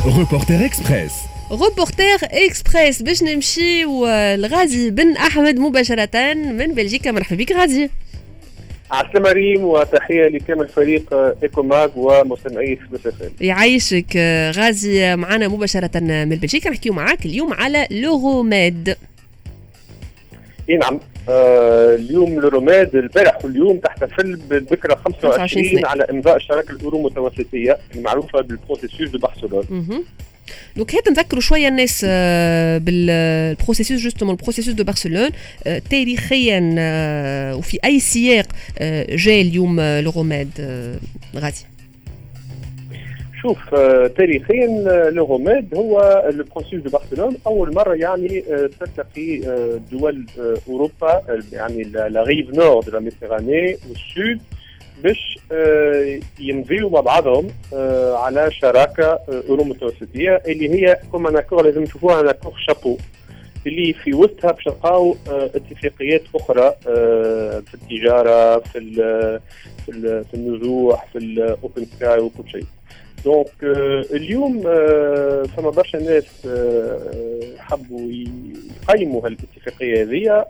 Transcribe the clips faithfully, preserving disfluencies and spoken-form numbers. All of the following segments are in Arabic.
روبورتر اكسبريس روبورتر اكسبريس باش نمشيو لغازي بن احمد مباشره من بلجيكا. مرحبا بك غازي. عسلامة ريم وتحية لكامل فريق إيكوماغ ومستمعي اكسبريس اف ام. يعيشك غازي، معنا مباشرة من بلجيكا نحكيو معاك اليوم على لوروميد. اي نعم، آه اليوم لوروميد البارح واليوم تحتفل بالذكرى خمسة وعشرين على إمضاء الشراكة الأورو متوسطية المعروفة بالبروسيسوس دو برشلونة. دونك هات نذكروا شويه الناس بالبروسيسوس جوستومون البروسيسوس دو برشلونة تاريخيا وفي اي سياق جاء اليوم لوروميد غادي. شوف، تاريخيا لوروميد هو البروسيسوس دو برشلونة اول مره يعني تلتقي دول اوروبا، يعني لا ريف نور دو لا ميديتيراني والسود باش يمضيوا مع بعضهم على شراكه اورو متوسطيه اللي هي كما ناكور لازم نشوفوها ناكور شابو اللي في وسطها باش نلقاو اتفاقيات اخرى في التجاره، في في النزوح، في الاوبن سكاي وكل شيء. دونك اليوم فما برشا ناس حبوا يقيموا هالاتفاقيه هذه،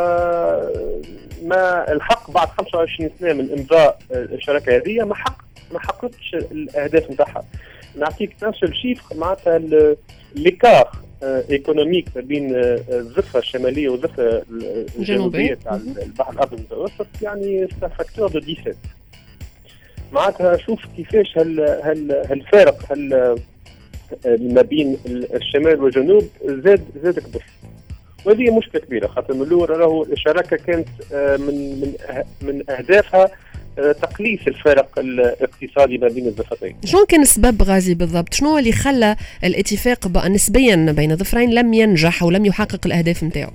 وما الحق بعد خمسة وعشرين سنه من امضاء الشراكه هذه ما حق ما حققتش الاهداف نتاعها. نعطيك نفس الشيف معناتها ليكار ايكونوميك ما بين الضفه الشماليه والضفه الجنوبيه تاع البحر الابيض المتوسط، يعني فاكتور دو سبعة عشر. معناتها شوف كيفاش هال هال هالفارق هال ما بين الشمال والجنوب زاد زاد كبر، وهذه مشكله كبيره خاطر من الاول راهو الشراكه كانت من من من اهدافها تقليص الفارق الاقتصادي ما بين الضفتين. شنو كان السبب غازي بالضبط؟ شنو اللي خلى الاتفاق بقى نسبيا بين الضفرين لم ينجح ولم يحقق الاهداف نتاعو؟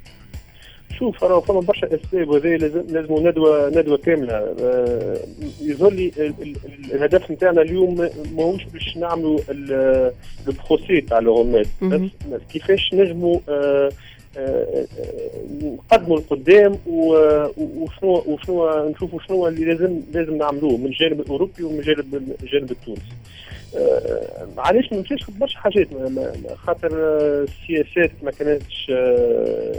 شوف راه فما برشا اسباب وهذا لازم لازم ندوه ندوه كامله. آه يظهر لي الهدف نتاعنا اليوم ماهوش باش نعملوا البروسي تاع لوروميد، بس كيفاش نجموا آه آه نقدموا القدام وشنو وشنو نشوفوا شنو اللي لازم لازم نعملوه من الجانب الاوروبي ومن الجانب الجانب التونسي. آه علاش ما مشاش برشا حاجات خاطر آه السياسات ما كانتش آه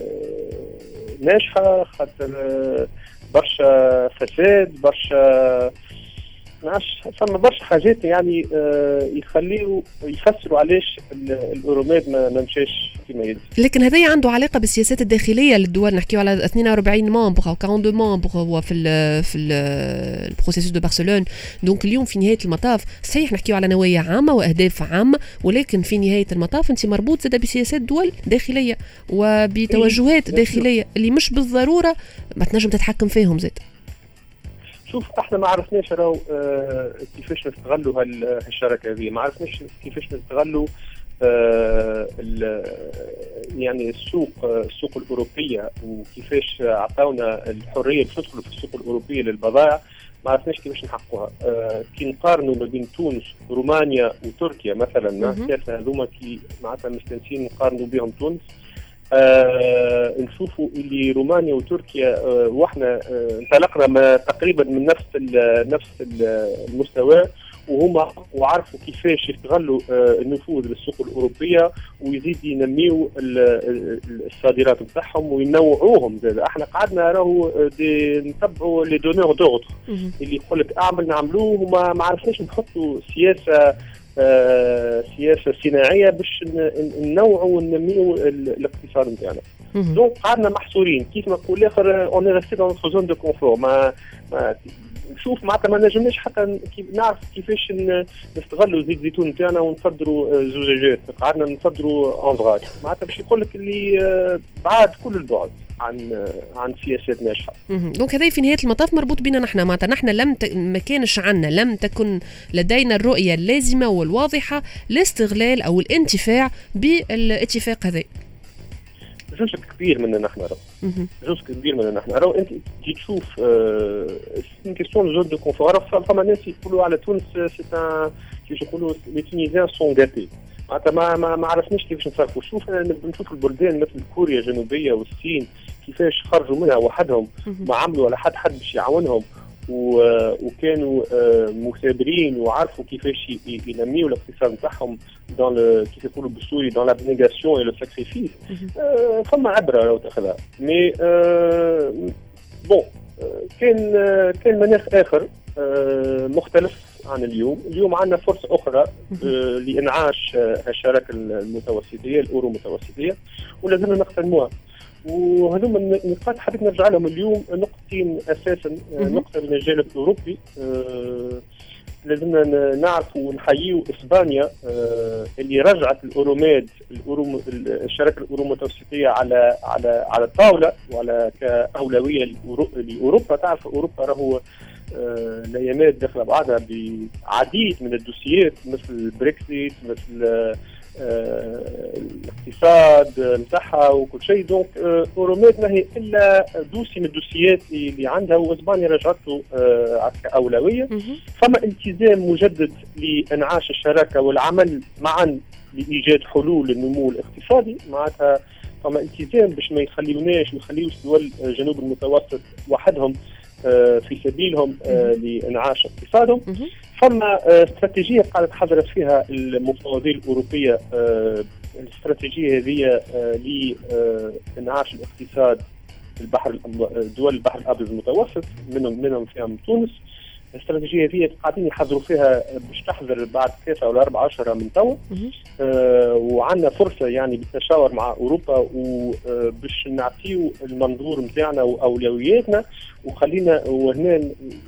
ناجحه، خاطر آه برشا فساد، برشا نعرفش فما برشا حاجات يعني آه يخليوا يفسروا علاش الاوروميد ما مشاش كما يجب. لكن هذا عنده علاقه بالسياسات الداخليه للدول. نحكيو على اثنين وأربعين ممبر او أربعة وأربعين ممبر هو في ال في البروسيسوس دو برشلونة. دونك اليوم في نهايه المطاف صحيح نحكيو على نوايا عامه واهداف عامه، ولكن في نهايه المطاف انت مربوط زاد بسياسات دول داخليه وبتوجهات داخليه اللي مش بالضروره ما تنجم تتحكم فيهم زاد. شوف احنا ما عرفناش راهو اه كيفاش نستغلوا هالشراكه هذه، ما عرفناش كيفاش نستغلوا اه يعني السوق السوق الاوروبيه وكيفاش عطاونا الحريه باش ندخلوا في السوق الاوروبيه للبضائع، ما عرفناش كيفاش نحققوها. اه كي نقارنوا ما بين تونس ورومانيا وتركيا مثلا، الثلاثه هذوما كي معناتها مستانسين نقارنوا بهم تونس، آه نشوفوا اللي رومانيا وتركيا آه واحنا آه انطلقنا تقريبا من نفس نفس المستوى، وهما وعرفوا كيفاش يستغلوا آه النفوذ للسوق الاوروبيه ويزيد ينميوا الصادرات بتاعهم وينوعوهم. احنا قعدنا راهو نتبعوا لي دونور دوغ اللي يقول لك اعمل نعملوه، وما ما عرفناش نحطوا سياسه آه سياسه صناعيه باش ننوعوا وننميوا الاقتصاد نتاعنا. دونك قعدنا محصورين كيف ما نقول الاخر اون اي ريستي دون نوتر زون دو كونفور. ما, ما نشوف معناتها ما نجمناش حتى كيف نعرف كيفاش نستغلوا زيت الزيتون نتاعنا ونصدروا زجاجات، قعدنا نصدروا انفراج معناتها باش يقول لك اللي آه بعاد كل البعد عن عن سياسات ناجحه. دونك هذا في نهايه المطاف مربوط بينا نحن، معناتها نحن لم ت... ما كانش عندنا لم تكن لدينا الرؤيه اللازمه والواضحه لاستغلال او الانتفاع بالاتفاق هذا. جزء كبير مننا نحن راهو جزء كبير مننا نحن راهو انت تجي تشوف سي كيستيون زون دو كونفور. فما ناس يقولوا على تونس سي ان كيفاش يقولوا لي تونيزيان سون غاتي، معناتها ما ما ما عرفناش كيفاش نصرفوا. شوف انا نشوف البلدان مثل كوريا الجنوبيه والصين كيفاش خرجوا منها وحدهم، ما عملوا ولا حد حد باش يعاونهم، وكانوا مثابرين وعرفوا كيفاش ينميوا الاقتصاد نتاعهم دون كيف يقولوا بالسوري دون لابنيغاسيون اي لو ساكريفيس. فما عبره لو تاخذها مي بون كان كان مناخ اخر مختلف عن اليوم. اليوم عندنا فرصه اخرى لانعاش الشراكه المتوسطيه الاورو متوسطيه ولازمنا نقتنموها. وهذوما النقاط حبيت نرجع لهم اليوم نقطتين اساسا. نقطه من الجانب الاوروبي لازمنا نعرفوا ونحييوا اسبانيا اللي رجعت الاوروميد الأورو الشراكه الاورو متوسطيه على على على الطاوله وعلى كاولويه لاوروبا. تعرف اوروبا راهو الايامات داخله بعضها بعديد من الدوسيات مثل البريكسيت مثل الاقتصاد نتاعها وكل شيء. دونك اوروميد ما هي الا دوسي من الدوسيات اللي عندها واسبانيا رجعته كاولويه. فما التزام مجدد لانعاش الشراكه والعمل معا لايجاد حلول للنمو الاقتصادي. معناتها فما التزام باش ما يخليوناش ما يخليوش دول جنوب المتوسط وحدهم في سبيلهم لانعاش اقتصادهم. فما استراتيجيه قاعده تحضرت فيها المفوضيه الاوروبيه. الاستراتيجيه هذه لانعاش الاقتصاد في البحر دول البحر الابيض المتوسط منهم منهم فيها تونس. الاستراتيجيه هذه قاعدين يحضروا فيها باش تحضر بعد ثلاثة ولا أربعة أشهر من توا. آه وعندنا فرصه يعني بالتشاور مع اوروبا وباش نعطيو المنظور نتاعنا واولوياتنا. وخلينا وهنا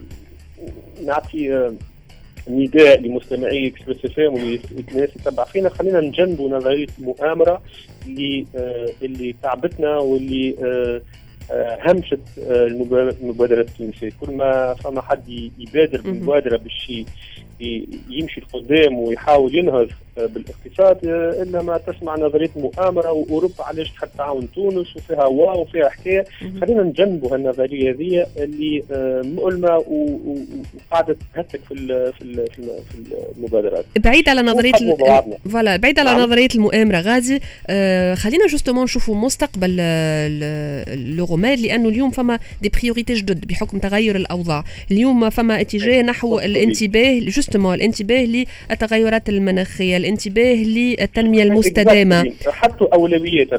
نعطي آه نداء لمستمعي اكسبريس اف ام والناس يتبع فينا. خلينا نجنبوا نظريه المؤامره اللي آه اللي تعبتنا واللي آه همشت المبادرات التونسيه. كل ما فما حد يبادر بالمبادره باش يمشي لقدام ويحاول ينهض بالاقتصاد الا ما تسمع نظريه مؤامره واوروبا علاش تحب تعاون تونس وفيها واو وفيها حكايه. خلينا نجنبوا هالنظريه هذه اللي مؤلمه وقاعده تهتك في في المبادرات. بعيد على نظريه فوالا بعيد على نظريه المؤامره غازي. آه خلينا جوستومون نشوفوا مستقبل الاوروميد لانه اليوم فما دي بريوريتي جدد بحكم تغير الاوضاع. اليوم فما اتجاه نحو الانتباه جوستومون الانتباه للتغيرات المناخيه الانتباه للتنميه المستدامه. حطوا اولويات.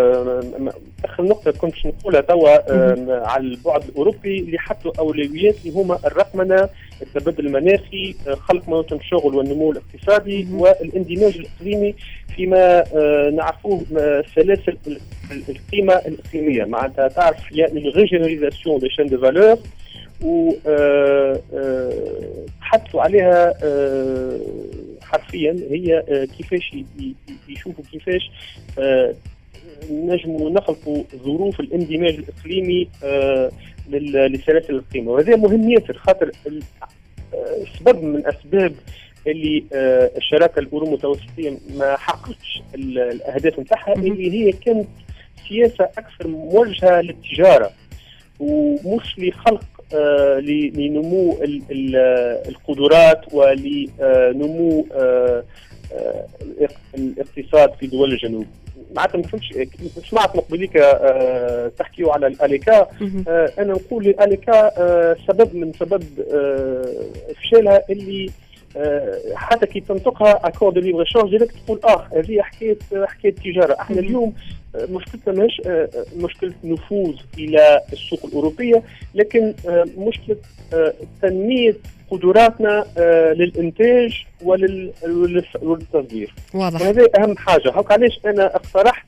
اخر نقطه كنت نقولها توا على البعد الاوروبي اللي حطوا اولويات اللي هما الرقمنه التبادل المناخي خلق مواطن الشغل والنمو الاقتصادي والاندماج الاقليمي فيما نعرفوه سلاسل القيمه الاقليميه. معناتها تعرف يعني الريجيوناليزاسيون دي شين دو فالور و حطوا عليها حرفيا هي كيفاش يشوفوا كيفاش نجموا نخلقوا ظروف الاندماج الاقليمي لسلاسل القيمه. وهذا مهم ياسر خاطر سبب من اسباب اللي الشراكه الاورو متوسطيه ما حققتش الاهداف نتاعها اللي هي كانت سياسه اكثر موجهه للتجاره ومش لخلق آه لنمو القدرات ولنمو آه آه الاقتصاد في دول الجنوب. معناتها ما فهمتش سمعت مقبليك آه تحكيوا على الاليكا. آه انا نقول الاليكا آه سبب من سبب آه افشالها اللي آه حتى كي تنطقها اكور دو ليبر شونج ديريكت تقول اه هذه حكايه حكايه تجاره. احنا اليوم مشكلتنا ماهيش مشكله نفوذ الى السوق الاوروبيه لكن مشكله تنميه قدراتنا للانتاج وللتصدير. واضح. وهذا اهم حاجه. هاك علاش انا اقترحت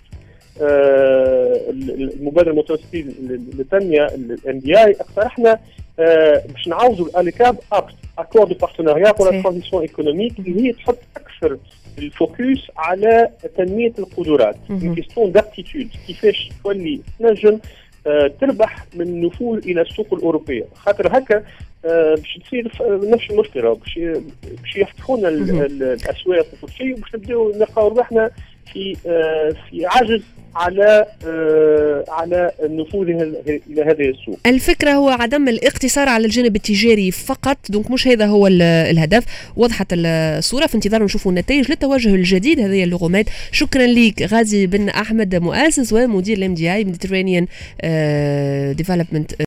المبادره المتوسطيه للتنميه الام دي اي اقترحنا باش نعوضوا الاليكاب اكور دو بارتناريا بور لا ترانزيسيون ايكونوميك اللي هي تحط اكثر الفوكس على تنميه القدرات. كيستون دابتيتود كيفاش تولي تنجم تربح من النفوذ الى السوق الاوروبيه. خاطر هكا باش تصير نفس المشكله باش باش يفتحوا لنا الاسواق وكل شيء وباش نبداو نلقاو روحنا في في عجز على على النفوذ الى هذه السوق. الفكره هو عدم الاقتصار على الجانب التجاري فقط. دونك مش هذا هو الهدف. وضحت الصوره في انتظار نشوفوا النتائج للتوجه الجديد هذه اللوغوميد. شكرا لك غازي بن احمد مؤسس ومدير الام دي اي ميديترينيان ديفلوبمنت